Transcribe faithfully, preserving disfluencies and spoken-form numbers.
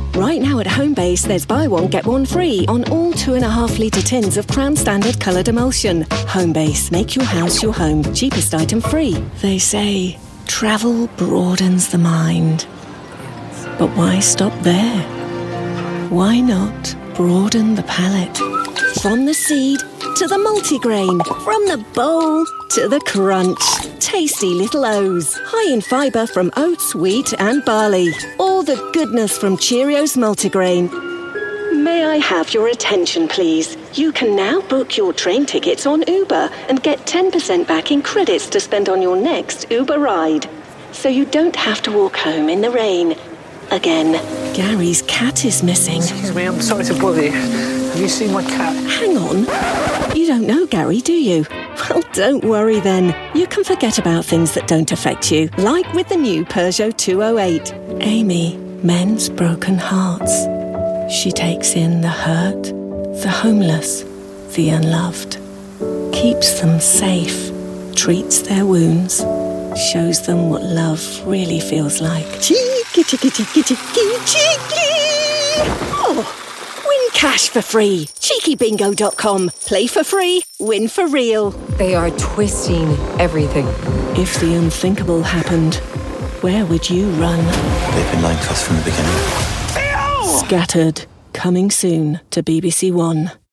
Right now at Homebase, there's buy one, get one free on all two and a half litre tins of Crown Standard coloured emulsion. Homebase, make your house your home. Cheapest item free. They say travel broadens the mind. But why stop there? Why not broaden the palate? From the seed to the multigrain, from the bowl to the crunch. Tasty little O's, high in fibre from oats, wheat and barley. All the goodness from Cheerios multigrain. May I have your attention, please? You can now book your train tickets on Uber and get ten percent back in credits to spend on your next Uber ride. So you don't have to walk home in the rain again. Gary's cat is missing. Excuse me, I'm sorry to bother you. Have you seen my cat? Hang on. You don't know Gary, do you? Well, don't worry then. You can forget about things that don't affect you, like with the new Peugeot two oh eight. Amy mends broken hearts. She takes in the hurt, the homeless, the unloved. Keeps them safe, treats their wounds, shows them what love really feels like. Cheeky, cheeky, cheeky, cheeky, cheeky! Oh! Win cash for free. cheeky bingo dot com. Play for free, win for real. They are twisting everything. If the unthinkable happened, where would you run? They've been lying to us from the beginning. Scattered. Coming soon to B B C One.